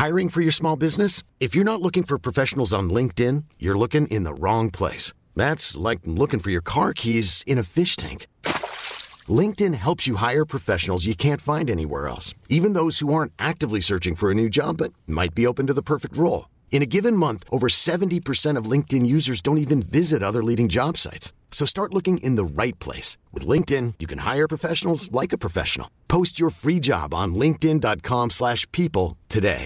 Hiring for your small business? If you're not looking for professionals on LinkedIn, you're looking in the wrong place. That's like looking for your car keys in a fish tank. LinkedIn helps you hire professionals you can't find anywhere else, even those who aren't actively searching for a new job but might be open to the perfect role. In a given month, over 70% of LinkedIn users don't even visit other leading job sites. So start looking in the right place. With LinkedIn, you can hire professionals like a professional. Post your free job on linkedin.com/people today.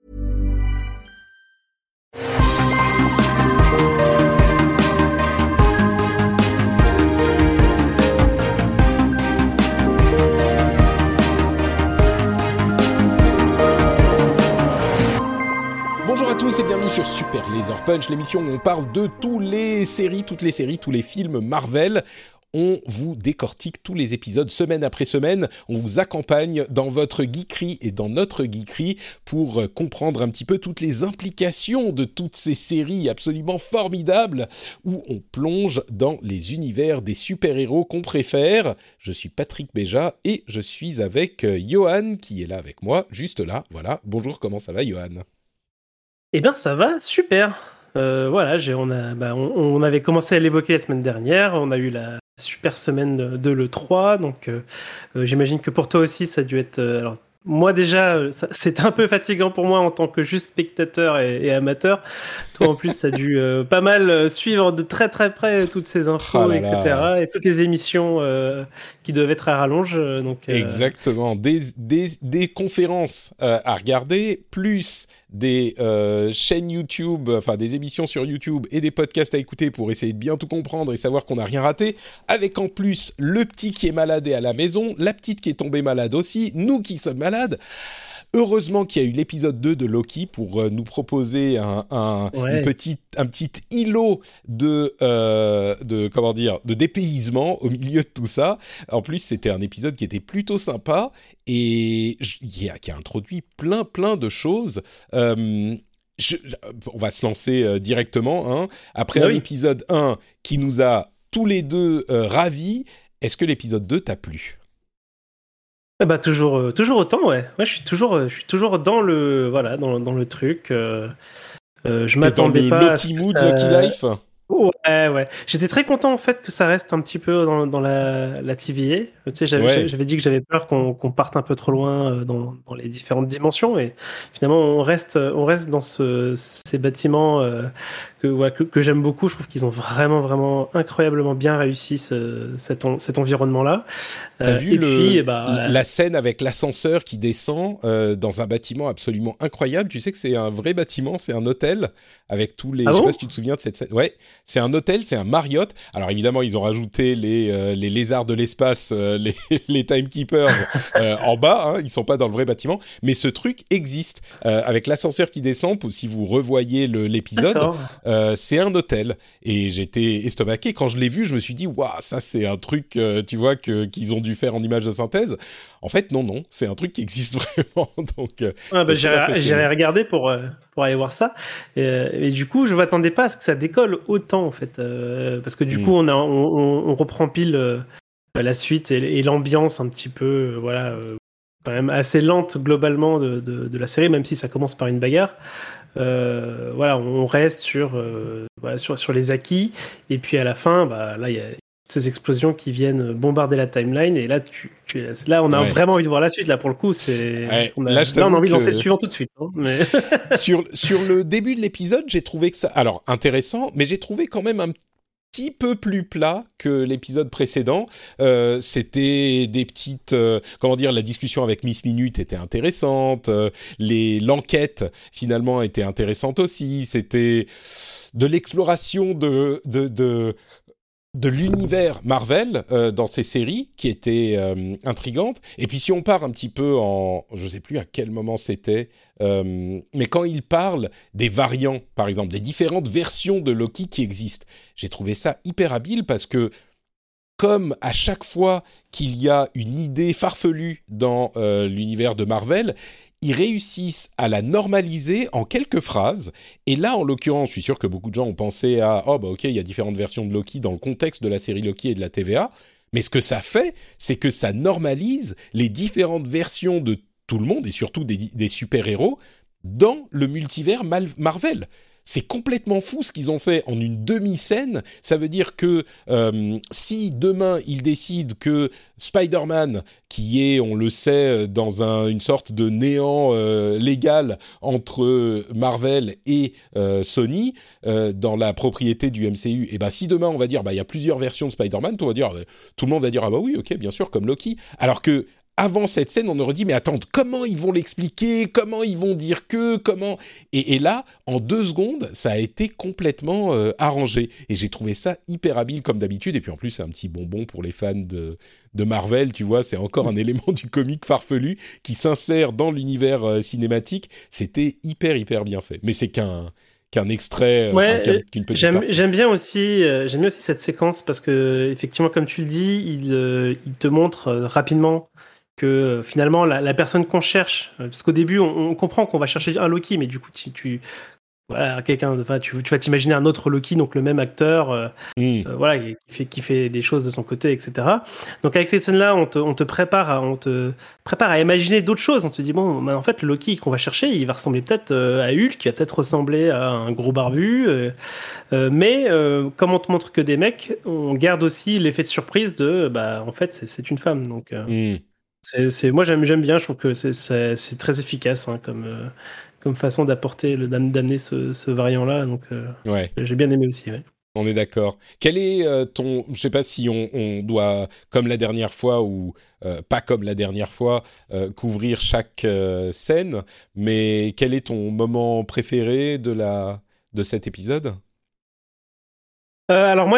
Bonjour à tous et bienvenue sur Super Laser Punch, l'émission où on parle de toutes les séries, tous les films Marvel. On vous décortique tous les épisodes semaine après semaine. On vous accompagne dans votre geekerie et dans notre geekerie pour comprendre un petit peu toutes les implications de toutes ces séries absolument formidables où on plonge dans les univers des super-héros qu'on préfère. Je suis Patrick Béja et je suis avec Johan qui est là avec moi, juste là. Voilà. Bonjour, comment ça va, Johan ? Eh bien, ça va, super. Voilà, on avait commencé à l'évoquer la semaine dernière. On a eu la super semaine de l'E3. Donc, j'imagine que pour toi aussi, ça a dû être... alors, moi, déjà, c'était un peu fatigant pour moi en tant que juste spectateur et amateur. Toi, en plus, tu as dû pas mal suivre de très très près toutes ces infos, etc. Et toutes les émissions qui devaient être à rallonge. Donc, Exactement. Des conférences à regarder, plus des chaînes YouTube, enfin des émissions sur YouTube et des podcasts à écouter pour essayer de bien tout comprendre et savoir qu'on n'a rien raté, avec en plus le petit qui est malade et à la maison, la petite qui est tombée malade aussi, nous qui sommes malades. Heureusement qu'il y a eu l'épisode 2 de Loki pour nous proposer un petit îlot de dépaysement au milieu de tout ça. En plus, c'était un épisode qui était plutôt sympa et qui a introduit plein de choses. On va se lancer directement. Après un épisode 1 qui nous a tous les deux ravis, est-ce que l'épisode 2 t'a plu ? Bah toujours autant, ouais. Ouais, je suis toujours dans le truc. Je m'attendais pas. Dans le Loki Mood, Loki Life. Ouais. J'étais très content en fait que ça reste un petit peu dans la TVA. Tu sais, j'avais dit que j'avais peur qu'on parte un peu trop loin dans les différentes dimensions et finalement on reste dans ces bâtiments que j'aime beaucoup. Je trouve qu'ils ont vraiment incroyablement bien réussi cet environnement-là. T'as vu la scène avec l'ascenseur qui descend dans un bâtiment absolument incroyable. Tu sais que c'est un vrai bâtiment, c'est un hôtel avec tous les... je sais pas si tu te souviens de cette scène. Ouais, c'est un hôtel, c'est un Marriott. Alors évidemment, ils ont rajouté les lézards de l'espace, les timekeepers en bas. Hein, ils sont pas dans le vrai bâtiment, mais ce truc existe avec l'ascenseur qui descend. Si vous revoyez l'épisode, c'est un hôtel. Et j'étais estomaqué quand je l'ai vu. Je me suis dit, waouh, ça c'est un truc, tu vois, qu'ils ont dû faire en image de synthèse. En fait, non, c'est un truc qui existe vraiment. Donc, j'irai regarder pour aller voir ça. Et du coup, je m'attendais pas à ce que ça décolle autant, en fait, parce que du coup, on reprend pile la suite et l'ambiance un petit peu, quand même assez lente globalement de la série, même si ça commence par une bagarre. On reste sur les acquis, et puis à la fin, là, il y a ces explosions qui viennent bombarder la timeline et là là on a vraiment envie de voir la suite. Là pour le coup on a envie de lancer le suivant tout de suite, hein, mais... sur le début de l'épisode, j'ai trouvé que ça, alors intéressant, mais j'ai trouvé quand même un petit peu plus plat que l'épisode précédent. C'était des petites... la discussion avec Miss Minute était intéressante. L'enquête, finalement, était intéressante aussi. C'était de l'exploration de l'univers Marvel dans ces séries qui était intrigante. Et puis si on part un petit peu je sais plus à quel moment c'était, mais quand il parle des variants, par exemple, des différentes versions de Loki qui existent, j'ai trouvé ça hyper habile parce que comme à chaque fois qu'il y a une idée farfelue dans l'univers de Marvel, ils réussissent à la normaliser en quelques phrases. Et là, en l'occurrence, je suis sûr que beaucoup de gens ont pensé à « Oh, bah ok, il y a différentes versions de Loki dans le contexte de la série Loki et de la TVA. » Mais ce que ça fait, c'est que ça normalise les différentes versions de tout le monde, et surtout des super-héros, dans le multivers Marvel. C'est complètement fou ce qu'ils ont fait en une demi-scène. Ça veut dire que si demain ils décident que Spider-Man, qui est, on le sait, dans une sorte de néant légal entre Marvel et Sony, dans la propriété du MCU, et ben si demain on va dire il y a plusieurs versions de Spider-Man, tout le monde va dire ah bah oui, ok, bien sûr, comme Loki. Alors que avant cette scène, on aurait dit mais attends, comment ils vont l'expliquer, comment ils vont dire comment et là, en 2 secondes, ça a été complètement arrangé et j'ai trouvé ça hyper habile comme d'habitude. Et puis en plus, c'est un petit bonbon pour les fans de Marvel, tu vois, c'est encore un élément du comique farfelu qui s'insère dans l'univers cinématique. C'était hyper bien fait. Mais c'est qu'un extrait, qu'une petite j'aime bien aussi cette séquence parce que effectivement, comme tu le dis, il te montre rapidement que finalement la personne qu'on cherche, parce qu'au début on comprend qu'on va chercher un Loki, mais du coup voilà, tu vas t'imaginer un autre Loki, donc le même acteur, voilà, qui fait des choses de son côté, etc. Donc avec cette scène-là, on te prépare à imaginer d'autres choses. On te dit bon, en fait, le Loki qu'on va chercher, il va ressembler peut-être à Hulk, il va peut-être ressembler à un gros barbu, mais comme on te montre que des mecs, on garde aussi l'effet de surprise de en fait, c'est une femme, donc. Moi j'aime bien, je trouve que c'est très efficace comme façon d'amener ce variant-là, donc j'ai bien aimé aussi. Ouais. On est d'accord. Quel est je sais pas si on doit, comme la dernière fois ou pas comme la dernière fois, couvrir chaque scène, mais quel est ton moment préféré de cet épisode ? Alors moi,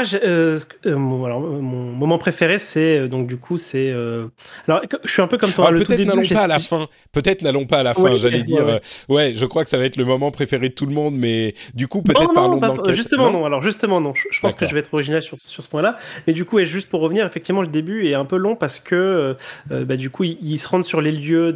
mon moment préféré, c'est donc du coup c'est. Alors je suis un peu comme toi. Peut-être n'allons pas à la fin. Peut-être n'allons pas à la fin. Oui, j'allais dire. Ouais, je crois que ça va être le moment préféré de tout le monde, mais du coup peut-être parlons d'enquête. Justement non. Alors justement non. Je pense que je vais être original sur ce point-là. Mais du coup, juste pour revenir, effectivement, le début est un peu long parce que du coup, ils se rendent sur les lieux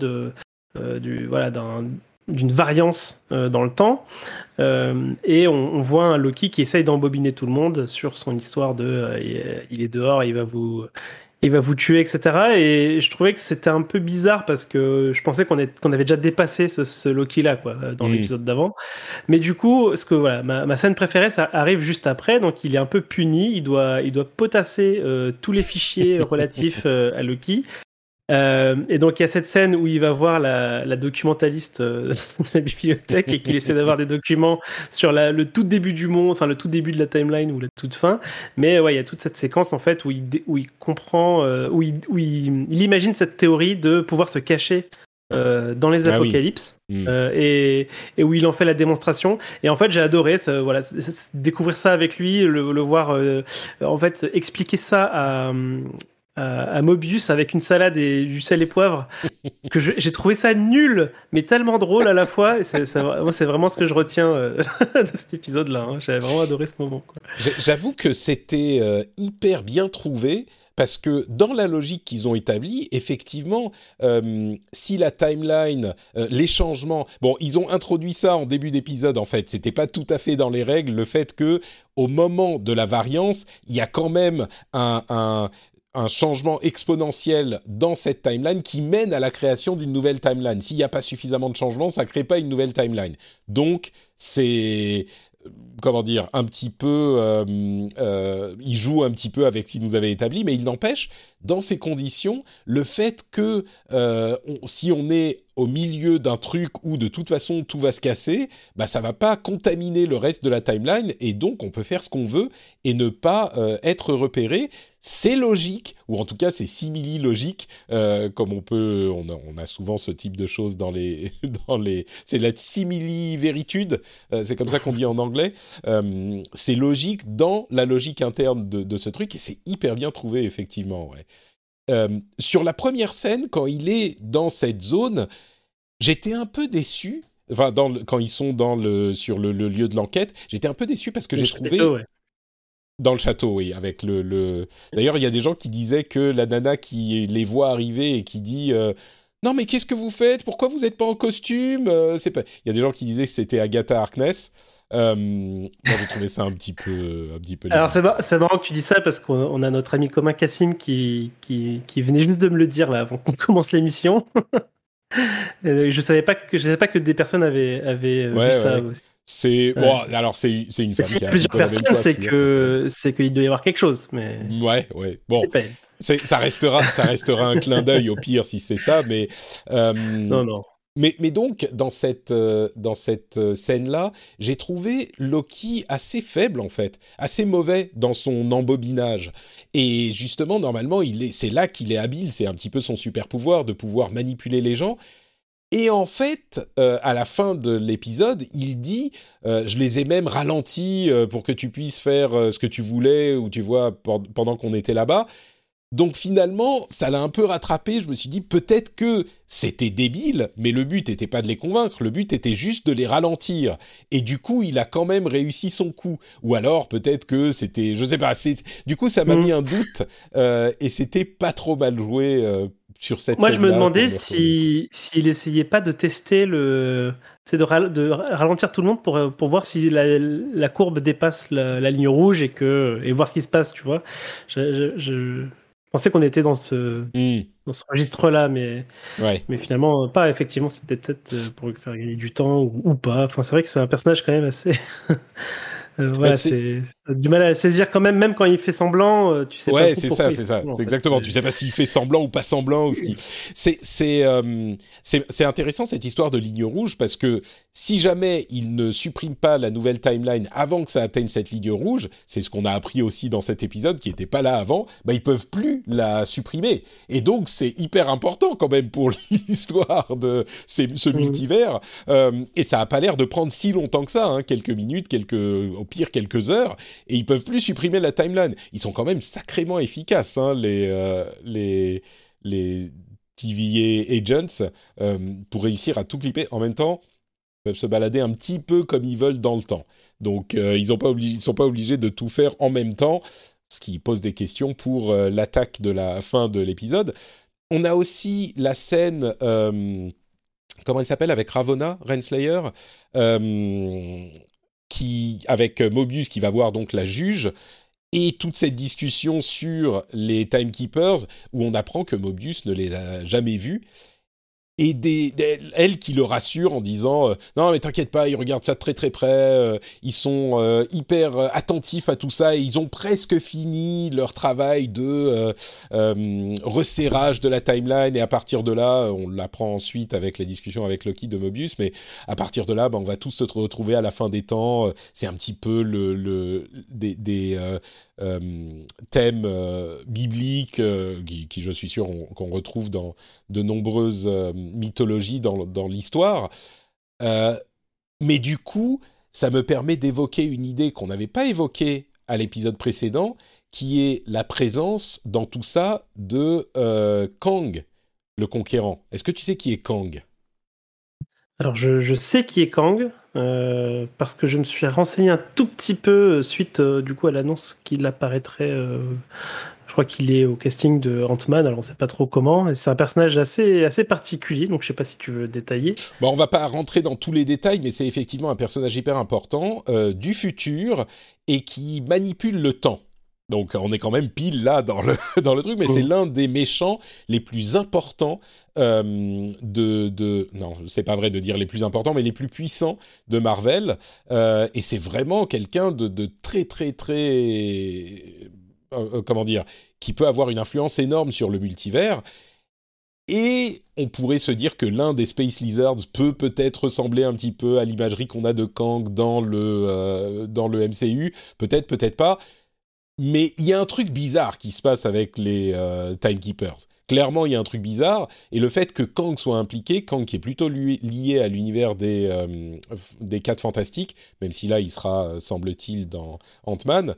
d'une variance dans le temps. Et on voit un Loki qui essaye d'embobiner tout le monde sur son histoire il est dehors, il va vous tuer, etc. Et je trouvais que c'était un peu bizarre parce que je pensais qu'on avait déjà dépassé ce Loki-là, quoi, dans l'épisode d'avant. Mais du coup, ma scène préférée, ça arrive juste après. Donc il est un peu puni, il doit potasser tous les fichiers relatifs à Loki. Et donc il y a cette scène où il va voir la documentaliste de la bibliothèque et qu'il essaie d'avoir des documents sur le tout début du monde, enfin le tout début de la timeline ou la toute fin. Mais ouais, il y a toute cette séquence en fait où il comprend, où il imagine cette théorie de pouvoir se cacher dans les apocalypses. Et où il en fait la démonstration. Et en fait, j'ai adoré découvrir ça avec lui, le voir en fait expliquer ça à Mobius avec une salade et du sel et poivre, que j'ai trouvé ça nul, mais tellement drôle à la fois. Moi, c'est vraiment ce que je retiens de cet épisode-là. Hein. J'avais vraiment adoré ce moment. Quoi. J'avoue que c'était hyper bien trouvé. Parce que dans la logique qu'ils ont établie, effectivement, si la timeline, les changements... Bon, ils ont introduit ça en début d'épisode, en fait. C'était pas tout à fait dans les règles, le fait que au moment de la variance, il y a quand même un changement exponentiel dans cette timeline qui mène à la création d'une nouvelle timeline. S'il n'y a pas suffisamment de changements, ça ne crée pas une nouvelle timeline. Donc, c'est... comment dire, un petit peu, il joue un petit peu avec ce qu'il nous avait établi, mais il n'empêche, dans ces conditions, le fait que si on est au milieu d'un truc où de toute façon tout va se casser, ça va pas contaminer le reste de la timeline et donc on peut faire ce qu'on veut et ne pas être repéré. C'est logique, ou en tout cas c'est simili-logique, comme on a souvent ce type de choses dans les c'est la simili-véritude, c'est comme ça qu'on dit en anglais. C'est logique dans la logique interne de ce truc et c'est hyper bien trouvé effectivement. Ouais. Sur la première scène, quand il est dans cette zone, j'étais un peu déçu. Enfin, quand ils sont sur le lieu de l'enquête, j'étais un peu déçu parce que j'ai trouvé. Ouais. Dans le château, oui, avec D'ailleurs, il y a des gens qui disaient que la nana qui les voit arriver et qui dit non, mais qu'est-ce que vous faites ? Pourquoi vous n'êtes pas en costume ? Il y a des gens qui disaient que c'était Agatha Harkness. Moi, j'ai trouvé ça un petit peu. Alors, c'est marrant que tu dis ça parce qu'on a notre ami commun Cassim qui venait juste de me le dire là avant qu'on commence l'émission. Je savais pas que des personnes avaient vu ça aussi. C'est bon, alors c'est une femme qui a plusieurs personnes, c'est qu'il doit y avoir quelque chose, mais ouais. Bon, ça restera un clin d'œil au pire si c'est ça, mais non. Mais donc, dans cette scène-là, j'ai trouvé Loki assez faible, en fait, assez mauvais dans son embobinage. Et justement, normalement, c'est là qu'il est habile, c'est un petit peu son super pouvoir de pouvoir manipuler les gens. Et en fait, à la fin de l'épisode, il dit je les ai même ralentis pour que tu puisses faire ce que tu voulais, ou tu vois, pendant qu'on était là-bas. Donc finalement, ça l'a un peu rattrapé. Je me suis dit, peut-être que c'était débile, mais le but n'était pas de les convaincre, le but était juste de les ralentir. Et du coup, il a quand même réussi son coup. Ou alors, peut-être que c'était... Je sais pas, du coup, ça m'a mis un doute, et c'était pas trop mal joué sur cette scène-là. Moi, je me demandais s'il essayait pas de tester de ralentir tout le monde pour voir si la courbe dépasse la ligne rouge et voir ce qui se passe, tu vois. Je pensais qu'on était dans ce registre-là, mais finalement pas. Effectivement, c'était peut-être pour faire gagner du temps ou pas. Enfin, c'est vrai que c'est un personnage quand même assez... voilà, c'est du mal à le saisir quand même quand il fait semblant, tu sais pas trop pourquoi. C'est ça. C'est exactement. Tu sais pas s'il fait semblant ou pas semblant. C'est intéressant cette histoire de ligne rouge, parce que si jamais il ne supprime pas la nouvelle timeline avant que ça atteigne cette ligne rouge, c'est ce qu'on a appris aussi dans cet épisode qui était pas là avant, bah ils peuvent plus la supprimer. Et donc c'est hyper important quand même pour l'histoire de ce multivers. Et ça a pas l'air de prendre si longtemps que ça, hein, quelques minutes, au pire quelques heures, et ils peuvent plus supprimer la timeline. Ils sont quand même sacrément efficaces, hein, les TVA agents, pour réussir à tout clipper. En même temps, ils peuvent se balader un petit peu comme ils veulent dans le temps. Donc ils sont pas obligés de tout faire en même temps, ce qui pose des questions pour l'attaque de la fin de l'épisode. On a aussi la scène... comment elle s'appelle, avec Ravonna, Renslayer, avec Mobius qui va voir donc la juge, et toute cette discussion sur les Timekeepers, où on apprend que Mobius ne les a jamais vus, et elle qui le rassure en disant non mais t'inquiète pas, ils regardent ça très très près, ils sont hyper attentifs à tout ça, et ils ont presque fini leur travail de resserrage de la timeline, et à partir de là, on l'apprend ensuite avec la discussion avec Loki de Mobius, mais à partir de là, on va tous se retrouver à la fin des temps. C'est un petit peu des thèmes bibliques qui je suis sûr qu'on retrouve dans de nombreuses mythologies dans l'histoire. Mais du coup, ça me permet d'évoquer une idée qu'on n'avait pas évoquée à l'épisode précédent, qui est la présence dans tout ça de Kang, le Conquérant. Est-ce que tu sais qui est Kang ? Alors, je sais qui est Kang, parce que je me suis renseigné un tout petit peu suite du coup à l'annonce qu'il apparaîtrait. Je crois qu'il est au casting de Ant-Man, alors on ne sait pas trop comment. Et c'est un personnage assez particulier, donc je ne sais pas si tu veux détailler. Bon, on ne va pas rentrer dans tous les détails, mais c'est effectivement un personnage hyper important du futur et qui manipule le temps. Donc on est quand même pile là dans le truc, mais c'est l'un des méchants les plus importants non, c'est pas vrai de dire les plus importants, mais les plus puissants de Marvel, et c'est vraiment quelqu'un de très très très comment dire, qui peut avoir une influence énorme sur le multivers. Et on pourrait se dire que l'un des Space Lizards peut-être ressembler un petit peu à l'imagerie qu'on a de Kang dans le MCU, peut-être pas. Mais il y a un truc bizarre qui se passe avec les Timekeepers. Clairement, il y a un truc bizarre, et le fait que Kang soit impliqué, Kang qui est plutôt lié à l'univers des 4 Fantastiques, même si là il sera, semble-t-il, dans Ant-Man,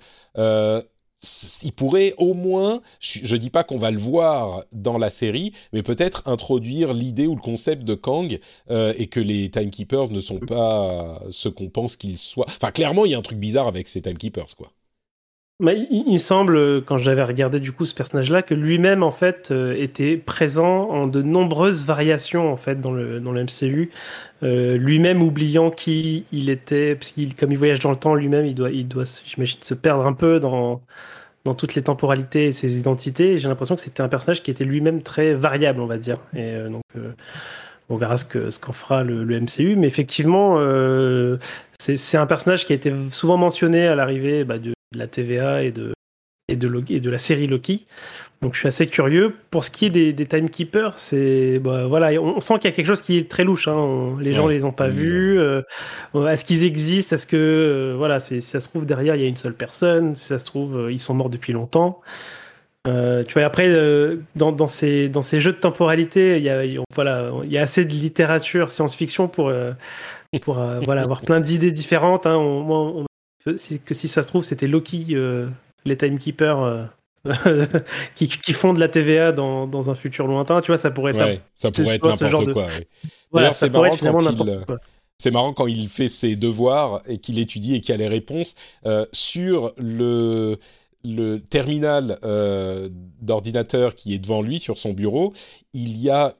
il pourrait au moins, je dis pas qu'on va le voir dans la série, mais peut-être introduire l'idée ou le concept de Kang, et que les Timekeepers ne sont pas ce qu'on pense qu'ils soient. Enfin, clairement, il y a un truc bizarre avec ces Timekeepers, quoi. Bah, il me semble, quand j'avais regardé du coup ce personnage-là, que lui-même en fait était présent en de nombreuses variations en fait dans le MCU, lui-même oubliant qui il était, parce comme il voyage dans le temps lui-même, il doit j'imagine se perdre un peu dans toutes les temporalités et ses identités. Et j'ai l'impression que c'était un personnage qui était lui-même très variable, on va dire. Et donc on verra ce qu'en fera le MCU, mais effectivement, c'est un personnage qui a été souvent mentionné à l'arrivée de la TVA et de la série Loki. Donc je suis assez curieux. Pour ce qui est des Timekeepers, on sent qu'il y a quelque chose qui est très louche. Les gens les ont pas vus. Est-ce qu'ils existent? Est-ce que si ça se trouve derrière il y a une seule personne? Si ça se trouve ils sont morts depuis longtemps. Tu vois, après dans ces jeux de temporalité, il y a assez de littérature science-fiction pour avoir plein d'idées différentes. Si ça se trouve c'était Loki, les Timekeepers. qui font de la TVA dans un futur lointain, tu vois, ça pourrait être n'importe quoi. D'ailleurs, c'est marrant quand il fait ses devoirs et qu'il étudie et qu'il y a les réponses sur le terminal d'ordinateur qui est devant lui sur son bureau. Il y a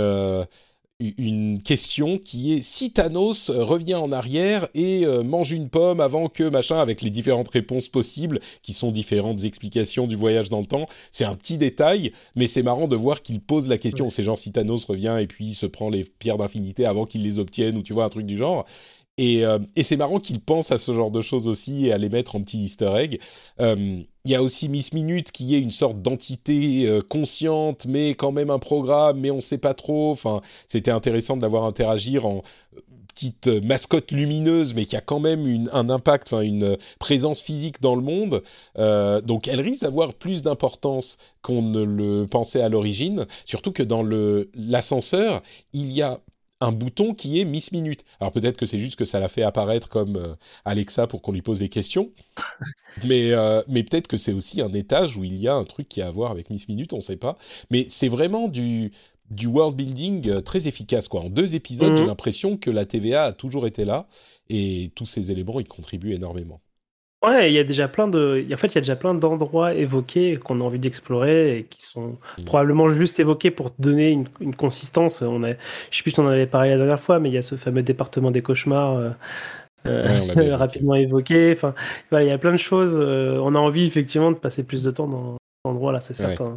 une question qui est si Thanos revient en arrière et mange une pomme avant que machin, avec les différentes réponses possibles qui sont différentes explications du voyage dans le temps. C'est un petit détail, mais c'est marrant de voir qu'il pose la question. C'est genre si Thanos revient et puis il se prend les pierres d'infinité avant qu'il les obtienne, ou tu vois, un truc du genre. Et c'est marrant qu'il pense à ce genre de choses aussi et à les mettre en petit easter egg. Il y a aussi Miss Minute qui est une sorte d'entité consciente, mais quand même un programme, mais on ne sait pas trop. Enfin, c'était intéressant de la voir interagir en petite mascotte lumineuse, mais qui a quand même un impact, une présence physique dans le monde. Donc, elle risque d'avoir plus d'importance qu'on ne le pensait à l'origine. Surtout que dans l'ascenseur, il y a un bouton qui est Miss Minute. Alors peut-être que c'est juste que ça l'a fait apparaître comme Alexa pour qu'on lui pose des questions, mais peut-être que c'est aussi un étage où il y a un truc qui a à voir avec Miss Minute, on ne sait pas. Mais c'est vraiment du world building très efficace, quoi. En 2 épisodes, j'ai l'impression que la TVA a toujours été là, et tous ces éléments, ils contribuent énormément. Ouais, il y a déjà plein d'endroits évoqués qu'on a envie d'explorer et qui sont probablement juste évoqués pour donner une consistance. Je sais plus si on en avait parlé la dernière fois, mais il y a ce fameux département des cauchemars rapidement évoqué. Enfin, il y a plein de choses. On a envie effectivement de passer plus de temps dans cet endroit-là, c'est certain.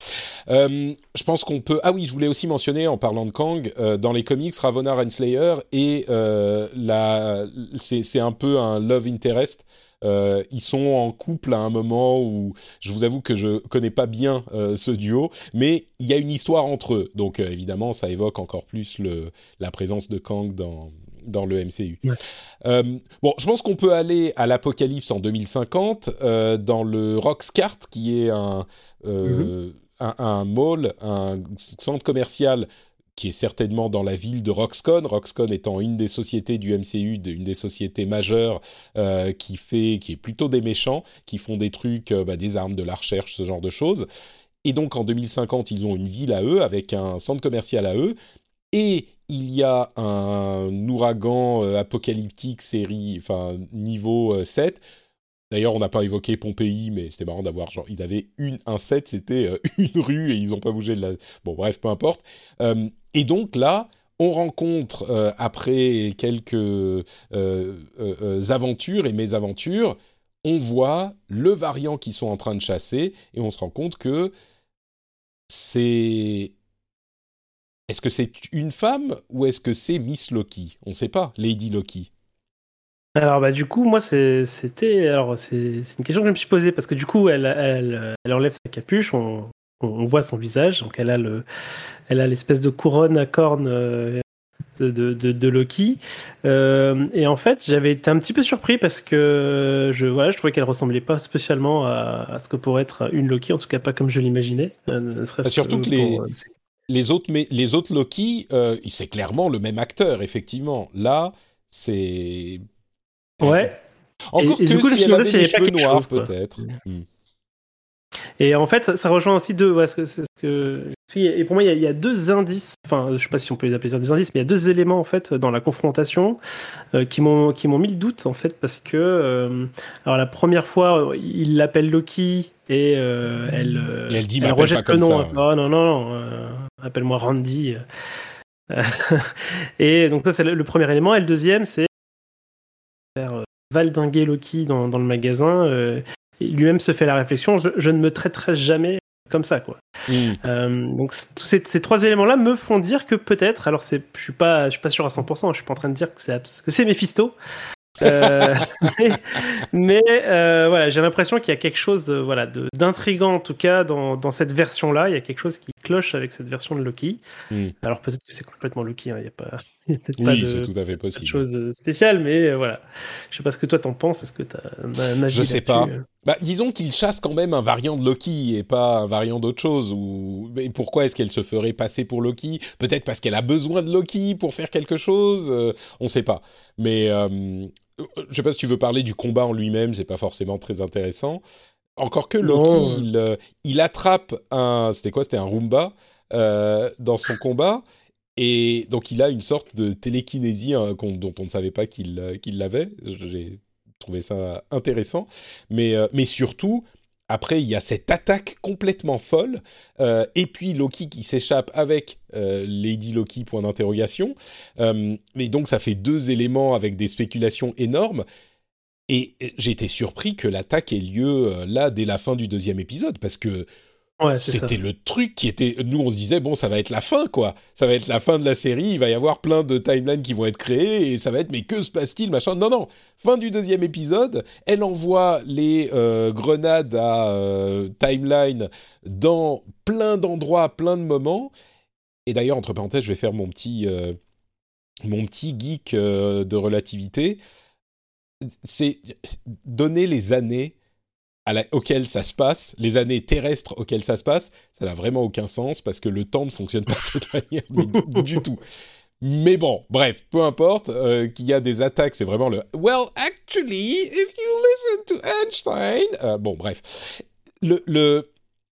Je pense qu'on peut... Ah oui, je voulais aussi mentionner, en parlant de Kang, dans les comics, Ravonna Renslayer, et c'est un peu un love interest. Ils sont en couple à un moment où je vous avoue que je connais pas bien ce duo, mais il y a une histoire entre eux. Donc évidemment, ça évoque encore plus la présence de Kang dans le MCU. Ouais. Bon, je pense qu'on peut aller à l'apocalypse en 2050 dans le Roxcart, qui est un mall, un centre commercial qui est certainement dans la ville de Roxconn. Roxconn étant une des sociétés du MCU, une des sociétés majeures qui est plutôt des méchants, qui font des trucs, des armes, de la recherche, ce genre de choses. Et donc en 2050, ils ont une ville à eux, avec un centre commercial à eux, et il y a un ouragan apocalyptique niveau 7. D'ailleurs, on n'a pas évoqué Pompéi, mais c'était marrant d'avoir, genre, ils avaient un set, c'était une rue, et ils n'ont pas bougé de la... Bon, bref, peu importe. Et donc là, on rencontre, après quelques aventures et mésaventures, on voit le variant qu'ils sont en train de chasser, et on se rend compte que c'est... Est-ce que c'est une femme, ou est-ce que c'est Miss Loki ? On ne sait pas, Lady Loki. Alors du coup moi c'est une question que je me suis posée parce que du coup elle enlève sa capuche, on voit son visage, donc elle a l'espèce de couronne à cornes de Loki, et en fait j'avais été un petit peu surpris parce que je trouvais qu'elle ressemblait pas spécialement à ce que pourrait être une Loki, en tout cas pas comme je l'imaginais. Surtout que les autres Loki, c'est clairement le même acteur, effectivement. Là c'est... Ouais. Encore que si elle avait les cheveux noirs, peut-être. Et en fait, ça rejoint aussi et pour moi, il y a 2 indices. Enfin, je sais pas si on peut les appeler des indices, mais il y a 2 éléments en fait dans la confrontation qui m'ont mis le doute en fait, parce que alors la première fois, il l'appelle Loki et elle dit elle rejette le nom. Oh non, appelle-moi Randy. Et donc ça c'est le premier élément. Et le deuxième, c'est faire valdinguer Loki dans le magasin. Lui-même se fait la réflexion, je ne me traiterai jamais comme ça, quoi. Donc tous ces 3 éléments-là me font dire que peut-être, alors je suis pas sûr à 100%, je suis pas en train de dire que c'est Mephisto, mais voilà, j'ai l'impression qu'il y a quelque chose d'intriguant en tout cas dans cette version-là. Il y a quelque chose qui cloche avec cette version de Loki. Alors peut-être que c'est complètement Loki, hein. Il y a peut-être pas c'est tout à fait possible. De choses spéciales, mais voilà. Je sais pas ce que toi t'en penses. Est-ce que t'as un avis? Je sais pas. Disons qu'il chasse quand même un variant de Loki et pas un variant d'autre chose. Mais pourquoi est-ce qu'elle se ferait passer pour Loki? Peut-être parce qu'elle a besoin de Loki pour faire quelque chose. On sait pas. Mais je sais pas si tu veux parler du combat en lui-même. C'est pas forcément très intéressant. Encore que Loki, il attrape c'était un Roomba dans son combat. Et donc il a une sorte de télékinésie dont on ne savait pas qu'il l'avait. J'ai trouvé ça intéressant. Mais surtout, après, il y a cette attaque complètement folle. Et puis Loki qui s'échappe avec Lady Loki, point d'interrogation. Mais donc ça fait 2 éléments avec des spéculations énormes. Et j'ai été surpris que l'attaque ait lieu là, dès la fin du 2e épisode. Parce que c'était le truc qui était... Nous, on se disait, bon, ça va être la fin, quoi. Ça va être la fin de la série, il va y avoir plein de timelines qui vont être créées, et ça va être, mais que se passe-t-il, machin. Non, fin du 2e épisode, elle envoie les grenades à timeline dans plein d'endroits, plein de moments. Et d'ailleurs, entre parenthèses, je vais faire mon petit geek de relativité. C'est donner les années auxquelles ça se passe, les années terrestres auxquelles ça se passe, ça n'a vraiment aucun sens parce que le temps ne fonctionne pas de cette manière, mais du tout. Mais bon, bref, peu importe, qu'il y a des attaques, c'est vraiment le « Well, actually, if you listen to Einstein… » bon, bref. Le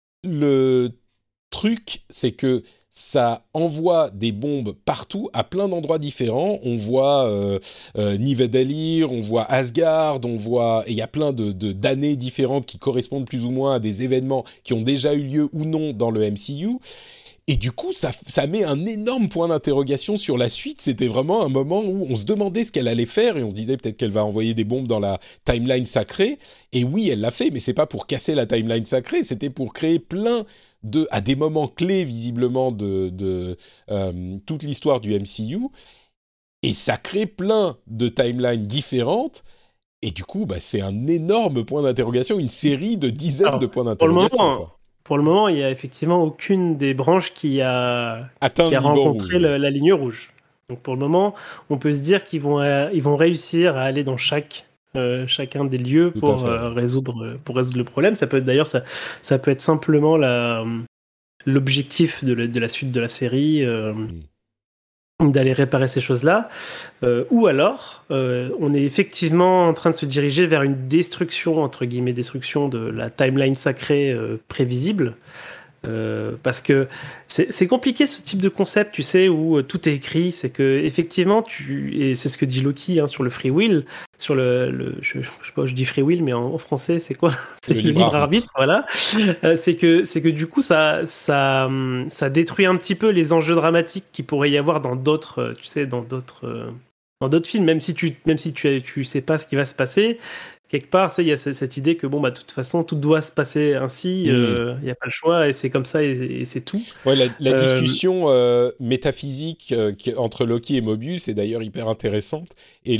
truc, c'est que ça envoie des bombes partout, à plein d'endroits différents. On voit Nidavellir, on voit Asgard, et il y a plein d'années différentes qui correspondent plus ou moins à des événements qui ont déjà eu lieu ou non dans le MCU. Et du coup, ça met un énorme point d'interrogation sur la suite. C'était vraiment un moment où on se demandait ce qu'elle allait faire et on se disait peut-être qu'elle va envoyer des bombes dans la timeline sacrée. Et oui, elle l'a fait, mais c'est pas pour casser la timeline sacrée, c'était pour créer à des moments clés visiblement de toute l'histoire du MCU, et ça crée plein de timelines différentes, et du coup c'est un énorme point d'interrogation, une série de dizaines de points d'interrogation. Pour le moment, il n'y a effectivement aucune des branches qui a rencontré la ligne rouge. Donc pour le moment, on peut se dire qu'ils vont réussir à aller dans chacun des lieux pour résoudre le problème. Ça peut être d'ailleurs ça peut être simplement l'objectif de la suite de la série, d'aller réparer ces choses-là, ou alors on est effectivement en train de se diriger vers une destruction, entre guillemets destruction de la timeline sacrée prévisible. Parce que c'est compliqué ce type de concept, tu sais, où tout est écrit. C'est que effectivement, et c'est ce que dit Loki sur le free will, sur je sais pas, je dis free will, mais en français, c'est quoi? C'est le libre arbitre, voilà. C'est que du coup, ça détruit un petit peu les enjeux dramatiques qu'il pourrait y avoir dans d'autres, tu sais, dans d'autres films, même si tu sais pas ce qui va se passer. Quelque part, il y a cette idée que de toute façon, tout doit se passer ainsi, il n'y a pas le choix, et c'est comme ça, et c'est tout. Ouais, la discussion métaphysique entre Loki et Mobius est d'ailleurs hyper intéressante, et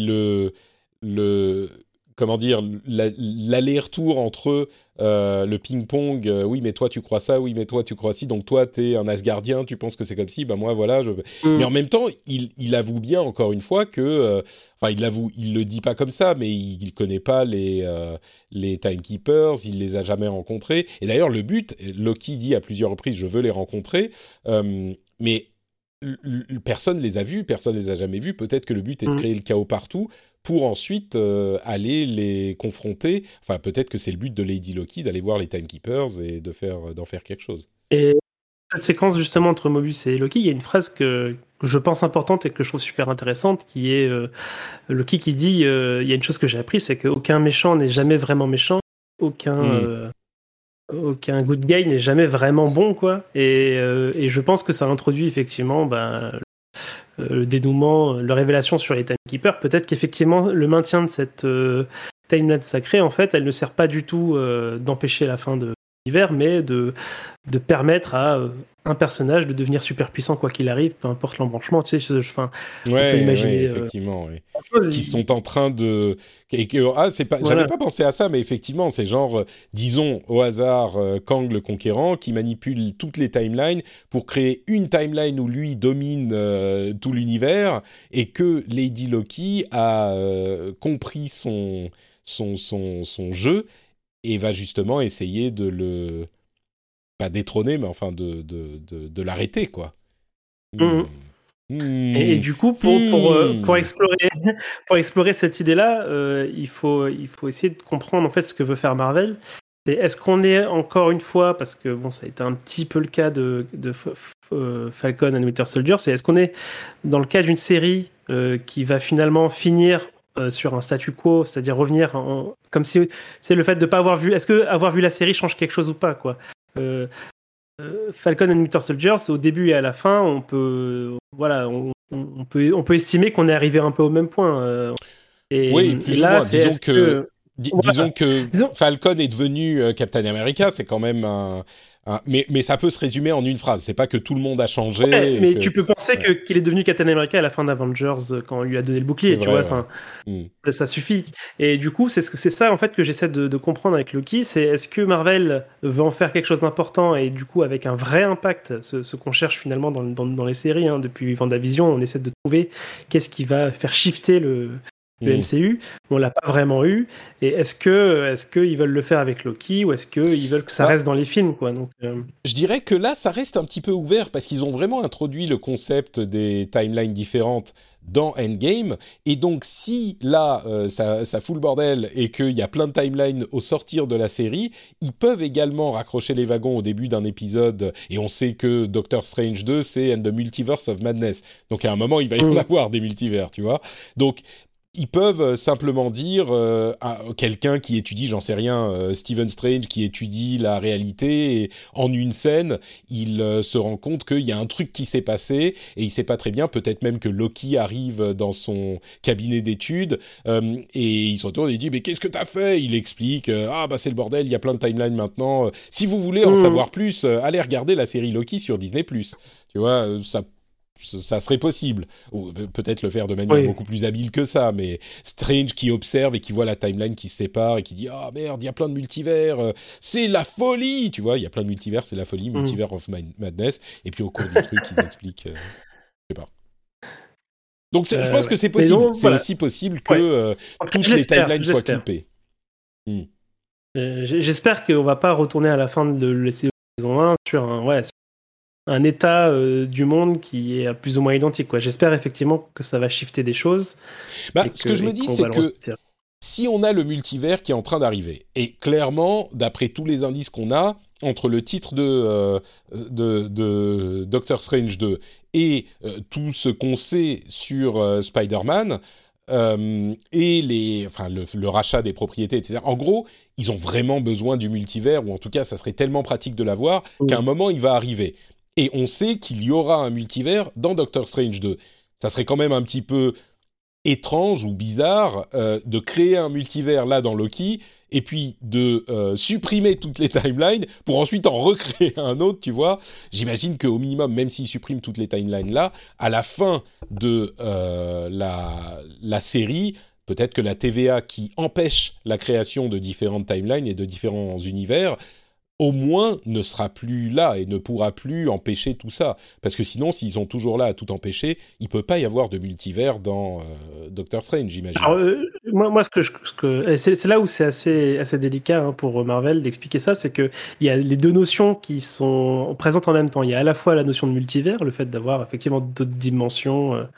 comment dire, l'aller-retour entre le ping-pong, oui mais toi tu crois ça, oui mais toi tu crois ci, donc toi t'es un Asgardien, tu penses que c'est comme si, moi voilà, mais en même temps il avoue bien encore une fois que, il le dit pas comme ça, mais il connaît pas les Timekeepers, il les a jamais rencontrés, et d'ailleurs le but, Loki dit à plusieurs reprises je veux les rencontrer, mais personne les a vus, personne les a jamais vus. Peut-être que le but est de créer le chaos partout pour ensuite aller les confronter. Enfin, peut-être que c'est le but de Lady Loki d'aller voir les Timekeepers et d'en faire quelque chose. Et cette séquence justement entre Mobius et Loki, il y a une phrase que je pense importante et que je trouve super intéressante, qui est Loki qui dit il y a une chose que j'ai appris, c'est qu'aucun méchant n'est jamais vraiment méchant, aucun good guy n'est jamais vraiment bon, quoi. Et je pense que ça introduit effectivement le dénouement, la révélation sur les Timekeepers. Peut-être qu'effectivement le maintien de cette timeline sacrée, en fait, elle ne sert pas du tout d'empêcher la fin de l'univers, mais de permettre à un personnage de devenir super puissant quoi qu'il arrive, peu importe l'embranchement. Tu sais, on peut imaginer effectivement, qui sont en train de j'avais pas pensé à ça, mais effectivement, c'est genre disons au hasard Kang le Conquérant qui manipule toutes les timelines pour créer une timeline où lui domine tout l'univers et que Lady Loki a compris son jeu et va justement essayer de le pas détrôner, mais enfin de l'arrêter, quoi. Et du coup, pour explorer cette idée-là, il faut essayer de comprendre en fait ce que veut faire Marvel. Est-ce qu'on est encore une fois, parce que bon, ça a été un petit peu le cas de Falcon and Winter Soldier, est-ce qu'on est dans le cas d'une série qui va finalement finir sur un statu quo, c'est-à-dire revenir comme si c'est le fait de pas avoir vu. Est-ce que avoir vu la série change quelque chose ou pas, quoi? Falcon and Winter Soldier, au début et à la fin, on peut estimer qu'on est arrivé un peu au même point. Oui, plus ou moins. Disons que Falcon est devenu Captain America, c'est quand même mais ça peut se résumer en une phrase. C'est pas que tout le monde a changé. Ouais, mais tu peux penser qu'il est devenu Captain America à la fin d'Avengers quand on lui a donné le bouclier, tu vois. Ça suffit. Et du coup, c'est ça en fait que j'essaie de comprendre avec Loki. C'est est-ce que Marvel veut en faire quelque chose d'important et du coup avec un vrai impact, ce qu'on cherche finalement dans les séries depuis WandaVision, on essaie de trouver qu'est-ce qui va faire shifter le MCU, on l'a pas vraiment eu. Et est-ce qu'ils veulent le faire avec Loki ou est-ce qu'ils veulent que ça reste dans les films, quoi. Donc, je dirais que là, ça reste un petit peu ouvert parce qu'ils ont vraiment introduit le concept des timelines différentes dans Endgame. Et donc, si là, ça fout le bordel et qu'il y a plein de timelines au sortir de la série, ils peuvent également raccrocher les wagons au début d'un épisode. Et on sait que Doctor Strange 2, c'est And the Multiverse of Madness. Donc, à un moment, il va y en avoir des multivers, tu vois. Donc, ils peuvent simplement dire à quelqu'un qui étudie, j'en sais rien, Stephen Strange qui étudie la réalité et en une scène, il se rend compte qu'il y a un truc qui s'est passé et il sait pas très bien, peut-être même que Loki arrive dans son cabinet d'études et il se retourne et il dit mais qu'est-ce que t'as fait? Il explique c'est le bordel, il y a plein de timelines maintenant. Si vous voulez en savoir plus, allez regarder la série Loki sur Disney+. Tu vois, ça serait possible, ou peut-être le faire de manière beaucoup plus habile que ça, mais Strange qui observe et qui voit la timeline qui se sépare et qui dit merde, il y a plein de multivers, c'est la folie, tu vois, il y a plein de multivers, c'est la folie, multivers of Madness, et puis au cours du truc ils expliquent, je sais pas. Donc je pense que c'est possible, c'est aussi possible que toutes les timelines soient clippées. J'espère qu'on va pas retourner à la fin de la saison 1 sur un état du monde qui est plus ou moins identique, quoi. J'espère effectivement que ça va shifter des choses. Ce que je me dis, c'est que si on a le multivers qui est en train d'arriver, et clairement, d'après tous les indices qu'on a, entre le titre de Doctor Strange 2 et tout ce qu'on sait sur Spider-Man, et le rachat des propriétés, etc. En gros, ils ont vraiment besoin du multivers, ou en tout cas, ça serait tellement pratique de l'avoir qu'à un moment, il va arriver. Et on sait qu'il y aura un multivers dans Doctor Strange 2. Ça serait quand même un petit peu étrange ou bizarre de créer un multivers là dans Loki et puis de supprimer toutes les timelines pour ensuite en recréer un autre, tu vois. J'imagine qu'au minimum, même s'ils suppriment toutes les timelines là, à la fin de la série, peut-être que la TVA qui empêche la création de différentes timelines et de différents univers au moins ne sera plus là et ne pourra plus empêcher tout ça. Parce que sinon, s'ils sont toujours là à tout empêcher, il ne peut pas y avoir de multivers dans Doctor Strange, j'imagine. Alors, moi c'est là où c'est assez délicat pour Marvel d'expliquer ça, c'est qu'il y a les deux notions qui sont présentes en même temps. Il y a à la fois la notion de multivers, le fait d'avoir effectivement d'autres dimensions,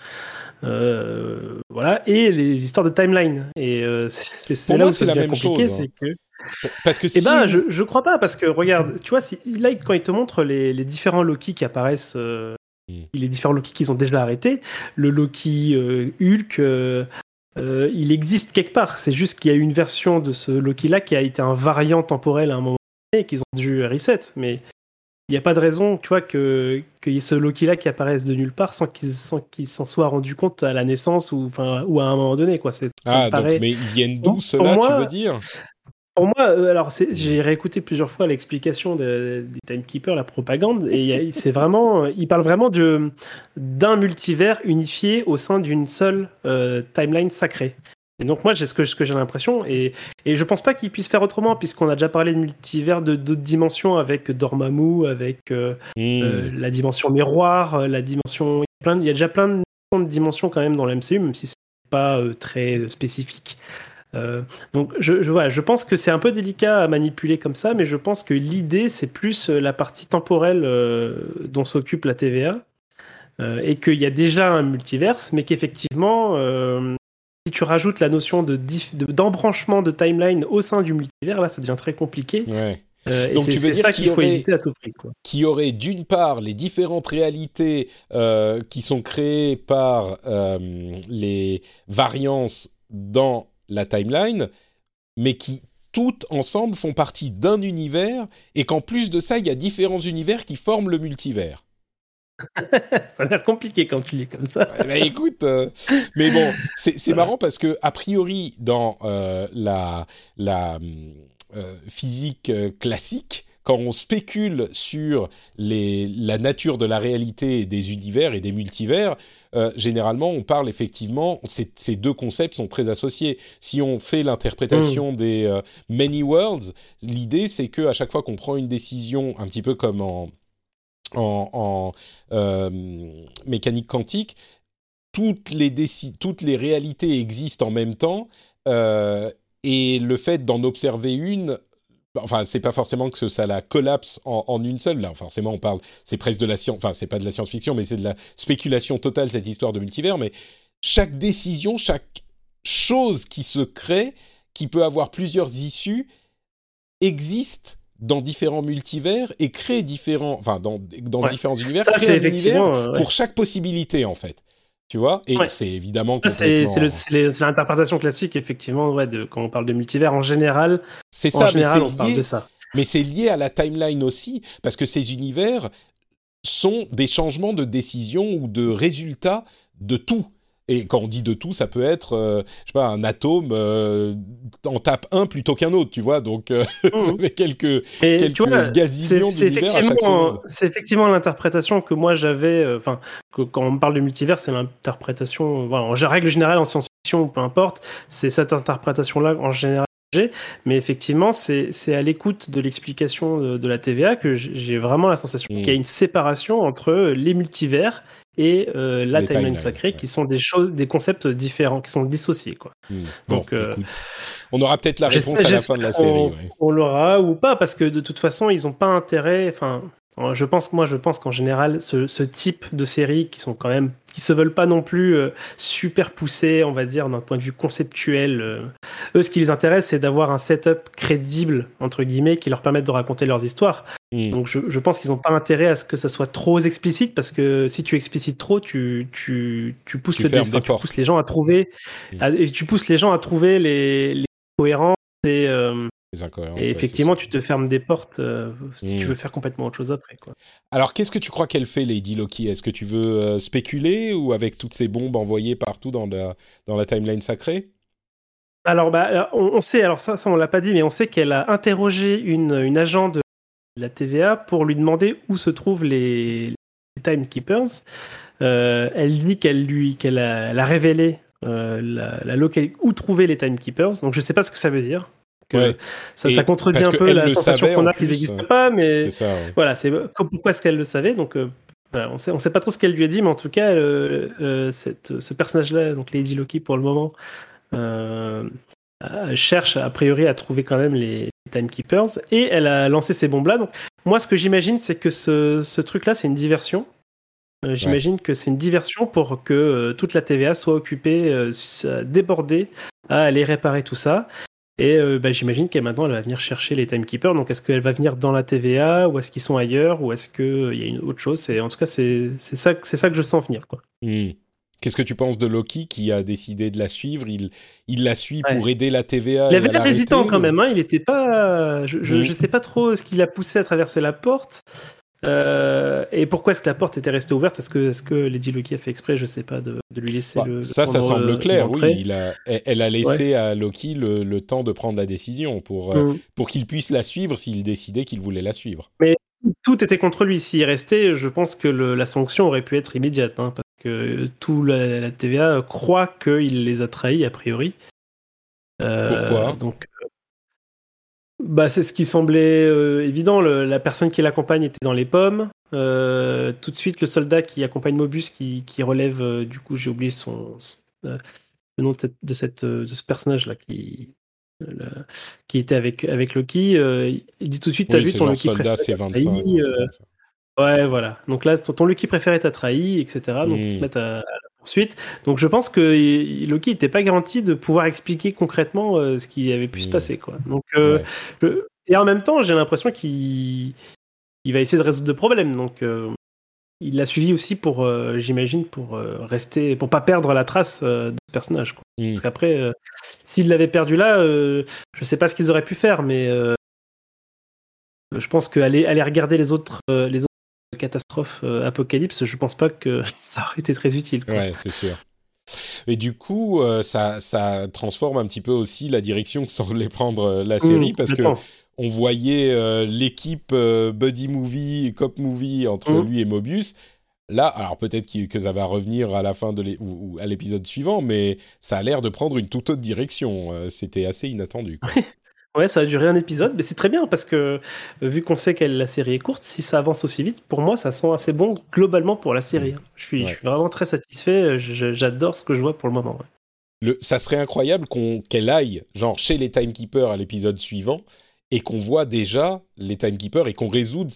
et les histoires de timeline. Et c'est là où c'est bien compliqué, c'est que... Parce que je crois pas, parce que regarde, tu vois, là quand ils te montrent les différents Loki qui apparaissent, les différents Loki qu'ils ont déjà arrêtés, le Loki Hulk, il existe quelque part. C'est juste qu'il y a eu une version de ce Loki là qui a été un variant temporel à un moment donné et qu'ils ont dû reset, mais il n'y a pas de raison, tu vois, qu'il y ait ce Loki là qui apparaisse de nulle part sans qu'ils s'en soient rendu compte à la naissance ou à un moment donné, quoi. Donc, mais ils viennent d'où ceux-là, tu veux dire? pour moi, alors j'ai réécouté plusieurs fois l'explication des Timekeepers, la propagande, et c'est vraiment, il parle vraiment d'un multivers unifié au sein d'une seule timeline sacrée. Et donc moi, c'est ce que j'ai l'impression, et je pense pas qu'ils puissent faire autrement, puisqu'on a déjà parlé de multivers d'autres dimensions avec Dormammu, avec la dimension miroir, la dimension, il y a déjà plein de dimensions quand même dans l'MCU, même si c'est pas très spécifique. Donc je pense que c'est un peu délicat à manipuler comme ça, mais je pense que l'idée c'est plus la partie temporelle dont s'occupe la TVA, et qu'il y a déjà un multiverse, mais qu'effectivement si tu rajoutes la notion d'embranchement de timeline au sein du multivers, là ça devient très compliqué. Ouais. Donc tu veux dire ça qu'il faut éviter à tout prix, quoi. Qu'il y aurait d'une part les différentes réalités qui sont créées par les variances dans la timeline, mais qui toutes ensemble font partie d'un univers, et qu'en plus de ça, il y a différents univers qui forment le multivers. Ça a l'air compliqué quand tu lis comme ça. Écoute, mais bon, c'est marrant parce que a priori dans la physique classique, quand on spécule sur la nature de la réalité des univers et des multivers, généralement on parle effectivement, ces deux concepts sont très associés. Si on fait l'interprétation des many worlds, l'idée c'est que à chaque fois qu'on prend une décision, un petit peu comme en mécanique quantique, toutes les réalités existent en même temps, et le fait d'en observer une, enfin c'est pas forcément que ça la collapse en une seule. Là forcément on parle, c'est presque de la science, enfin c'est pas de la science-fiction, mais c'est de la spéculation totale, cette histoire de multivers. Mais chaque décision, chaque chose qui se crée, qui peut avoir plusieurs issues, existe dans différents multivers et crée dans différents univers, ça, crée un univers pour chaque possibilité en fait. Tu vois, et c'est évidemment complètement... C'est l'interprétation classique, effectivement, quand on parle de multivers. En général, on parle de ça. Mais c'est lié à la timeline aussi, parce que ces univers sont des changements de décision ou de résultats de tout. Et quand on dit de tout, ça peut être, je sais pas, un atome en tape un plutôt qu'un autre, tu vois. Donc, ça fait quelques gazillions d'univers à chaque seconde. C'est effectivement l'interprétation que moi j'avais. Quand on parle de multivers, c'est l'interprétation. Voilà, en règle générale, en science-fiction, peu importe, c'est cette interprétation-là en général. Mais effectivement, c'est à l'écoute de l'explication de la TVA que j'ai vraiment la sensation qu'il y a une séparation entre les multivers et la timeline sacrée, qui sont des concepts différents, qui sont dissociés, quoi. Donc, écoute, on aura peut-être la réponse à la fin de la série. On l'aura ou pas, parce que de toute façon, ils n'ont pas intérêt. Enfin, je pense qu'en général, ce type de séries qui se veulent pas non plus super poussées, on va dire, d'un point de vue conceptuel. Eux, ce qui les intéresse, c'est d'avoir un setup crédible, entre guillemets, qui leur permette de raconter leurs histoires. Donc, je pense qu'ils n'ont pas intérêt à ce que ça soit trop explicite, parce que si tu explicites trop, tu pousses tu pousses les gens à trouver, tu pousses les gens à trouver les cohérences et les incohérences. Et effectivement, tu te fermes des portes si tu veux faire complètement autre chose après, quoi. Alors, qu'est-ce que tu crois qu'elle fait, Lady Loki ? Est-ce que tu veux spéculer, ou avec toutes ces bombes envoyées partout dans la timeline sacrée ? Alors, on sait, alors ça on l'a pas dit, mais on sait qu'elle a interrogé une agent de la TVA pour lui demander où se trouvent les Timekeepers. Elle dit qu'elle a révélé la localité où trouver les Timekeepers. Donc, je sais pas ce que ça veut dire. Ça contredit un peu la sensation qu'on a qu'ils n'existent pas, mais c'est ça, voilà, pourquoi est-ce qu'elle le savait. Donc on sait pas trop ce qu'elle lui a dit, mais en tout cas ce personnage-là, donc Lady Loki pour le moment, cherche a priori à trouver quand même les Timekeepers, et elle a lancé ces bombes-là. Donc moi, ce que j'imagine, c'est que ce truc-là, c'est une diversion. J'imagine que c'est une diversion pour que toute la TVA soit occupée, débordée à aller réparer tout ça. Et j'imagine qu'elle maintenant elle va venir chercher les Timekeepers. Donc est-ce qu'elle va venir dans la TVA, ou est-ce qu'ils sont ailleurs, ou est-ce qu'il y a une autre chose ? En tout cas, c'est ça que je sens venir, quoi. Qu'est-ce que tu penses de Loki qui a décidé de la suivre ? Il la suit pour aider la TVA. Il avait l'air hésitant quand même. Il était pas. Je sais pas trop ce qui l'a poussé à traverser la porte. Et pourquoi est-ce que la porte était restée ouverte? Est-ce que Lady Loki a fait exprès, je sais pas, de lui laisser ça semble clair, oui. Elle a laissé ouais. à Loki le temps de prendre la décision pour qu'il puisse la suivre s'il décidait qu'il voulait la suivre. Mais tout était contre lui. S'il restait, je pense que la sanction aurait pu être immédiate, hein, parce que la TVA croit qu'il les a trahis, a priori. Pourquoi? Donc, c'est ce qui semblait évident. La personne qui l'accompagne était dans les pommes. Tout de suite, le soldat qui accompagne Mobius, qui relève, du coup, j'ai oublié le nom de ce personnage-là qui était avec Loki. Il dit tout de suite, t'as vu ton Loki soldat, préféré c'est 25. Ouais, voilà. Donc là, ton Loki préféré t'a trahi, etc. Donc ils se mettent à la poursuite. Donc je pense que Loki n'était pas garanti de pouvoir expliquer concrètement ce qui avait pu se passer, quoi. Donc et en même temps, j'ai l'impression qu'il va essayer de résoudre le problème. Donc il l'a suivi aussi pour, j'imagine, pour rester, pour pas perdre la trace de ce personnage, quoi. Parce qu'après, s'il l'avait perdu là, je sais pas ce qu'ils auraient pu faire, mais je pense qu'aller regarder les autres catastrophe Apocalypse, je pense pas que ça aurait été très utile, quoi. Ouais, c'est sûr. Et du coup, ça transforme un petit peu aussi la direction que semblait prendre la série, parce que on voyait l'équipe buddy movie, cop movie entre lui et Mobius. Là, alors peut-être que ça va revenir à la fin ou à l'épisode suivant, mais ça a l'air de prendre une toute autre direction. C'était assez inattendu, quoi. Ouais, ça a duré un épisode, mais c'est très bien parce que vu qu'on sait que la série est courte, si ça avance aussi vite, pour moi, ça sent assez bon globalement pour la série. Je suis vraiment très satisfait. J'adore ce que je vois pour le moment. Ouais. Ça serait incroyable qu'elle aille genre chez les Timekeepers à l'épisode suivant et qu'on voit déjà les Timekeepers et qu'on résolve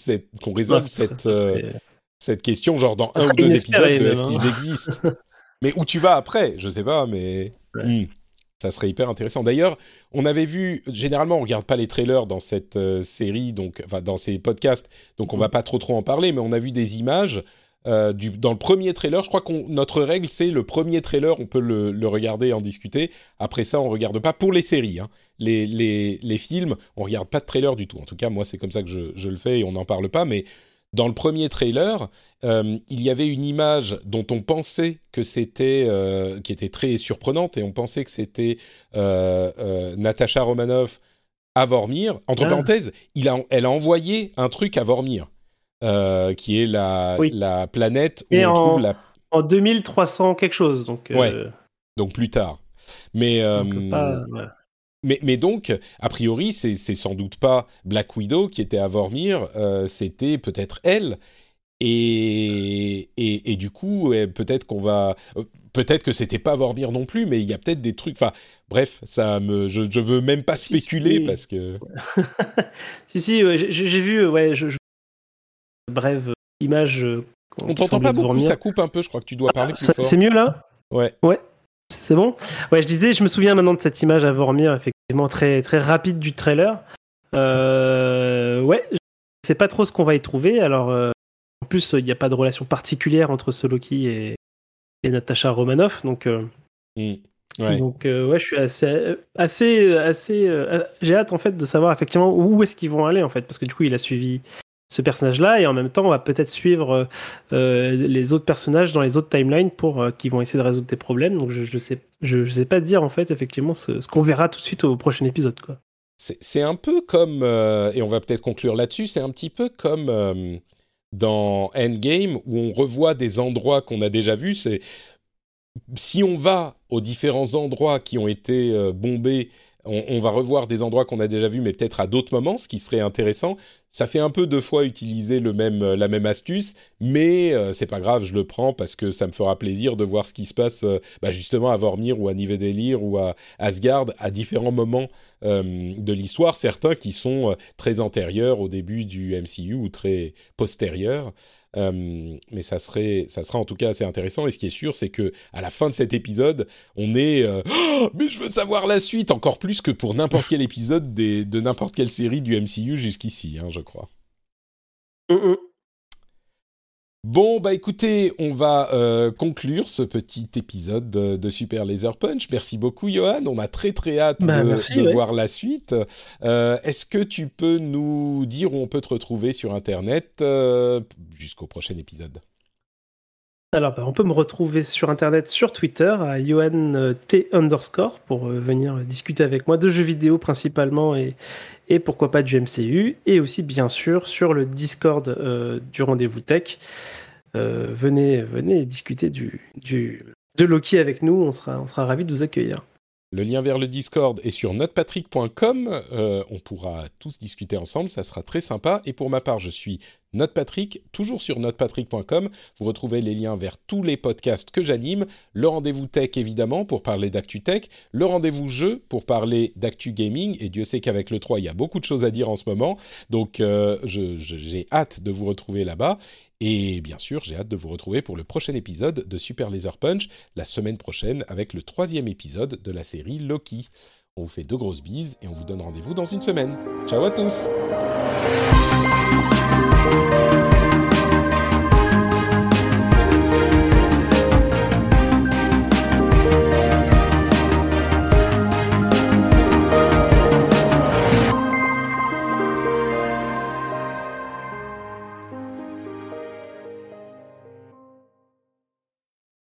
cette question genre dans un ou deux épisodes de est-ce qu'ils existent. Mais où tu vas après, je sais pas, mais ça serait hyper intéressant. D'ailleurs, on avait vu, généralement, on regarde pas les trailers dans cette série, donc, enfin, dans ces podcasts, donc on va pas trop en parler, mais on a vu des images dans le premier trailer. Je crois que notre règle, c'est le premier trailer, on peut le regarder et en discuter. Après ça, on regarde pas pour les séries. Hein. Les films, on regarde pas de trailer du tout. En tout cas, moi, c'est comme ça que je le fais et on n'en parle pas, mais dans le premier trailer, il y avait une image dont on pensait que c'était, qui était très surprenante, et on pensait que c'était Natasha Romanoff à Vormir. Entre parenthèses, elle a envoyé un truc à Vormir, qui est la planète où on trouve la... En 2300 quelque chose, donc... donc plus tard. Mais... Mais donc, a priori, c'est sans doute pas Black Widow qui était à Vormir, c'était peut-être elle. Et du coup, peut-être qu'on va... peut-être que c'était pas Vormir non plus, mais il y a peut-être des trucs... Enfin, bref, je veux même pas spéculer parce que... si, j'ai vu, brève image... on t'entend pas beaucoup, ça coupe un peu, je crois que tu dois parler plus fort. C'est mieux là ? Ouais. C'est bon ? Ouais, je disais, je me souviens maintenant de cette image à Vormir, effectivement, très, très rapide du trailer. Je sais pas trop ce qu'on va y trouver. Alors, en plus, il n'y a pas de relation particulière entre ce Loki et Natasha Romanoff. Donc, je suis assez j'ai hâte, en fait, de savoir effectivement où est-ce qu'ils vont aller, en fait. Parce que du coup, il a suivi ce personnage-là, et en même temps, on va peut-être suivre les autres personnages dans les autres timelines qui vont essayer de résoudre des problèmes. Donc, je sais pas dire, en fait, effectivement, ce qu'on verra tout de suite au prochain épisode, quoi. C'est un peu comme, et on va peut-être conclure là-dessus, c'est un petit peu comme dans Endgame, où on revoit des endroits qu'on a déjà vus. Si on va aux différents endroits qui ont été bombés, on va revoir des endroits qu'on a déjà vus, mais peut-être à d'autres moments, ce qui serait intéressant. Ça fait un peu 2 fois utiliser la même astuce, mais c'est pas grave, je le prends parce que ça me fera plaisir de voir ce qui se passe justement à Vormir ou à Nidavellir ou à Asgard à différents moments de l'histoire, certains qui sont très antérieurs au début du MCU ou très postérieurs. Mais ça sera en tout cas assez intéressant, et ce qui est sûr, c'est que à la fin de cet épisode, on est mais je veux savoir la suite, encore plus que pour n'importe quel épisode de n'importe quelle série du MCU jusqu'ici, hein, je crois. Bon, bah écoutez, on va conclure ce petit épisode de Super Laser Punch. Merci beaucoup, Johan. On a très très hâte de voir la suite. Est-ce que tu peux nous dire où on peut te retrouver sur Internet jusqu'au prochain épisode ? Alors, on peut me retrouver sur Internet, sur Twitter, à @yohant_ pour venir discuter avec moi de jeux vidéo principalement et pourquoi pas du MCU. Et aussi, bien sûr, sur le Discord du Rendez-vous Tech. Venez discuter de Loki avec nous. On sera ravis de vous accueillir. Le lien vers le Discord est sur notepatrick.com. On pourra tous discuter ensemble, ça sera très sympa. Et pour ma part, je suis Notepatrick, toujours sur notepatrick.com. Vous retrouvez les liens vers tous les podcasts que j'anime. Le rendez-vous tech, évidemment, pour parler d'actu tech. Le rendez-vous jeu, pour parler d'actu gaming. Et Dieu sait qu'avec le 3, il y a beaucoup de choses à dire en ce moment. Donc, j'ai hâte de vous retrouver là-bas. Et bien sûr, j'ai hâte de vous retrouver pour le prochain épisode de Super Laser Punch, la semaine prochaine, avec le 3e épisode de la série Loki. On vous fait de grosses bises et on vous donne rendez-vous dans une semaine. Ciao à tous!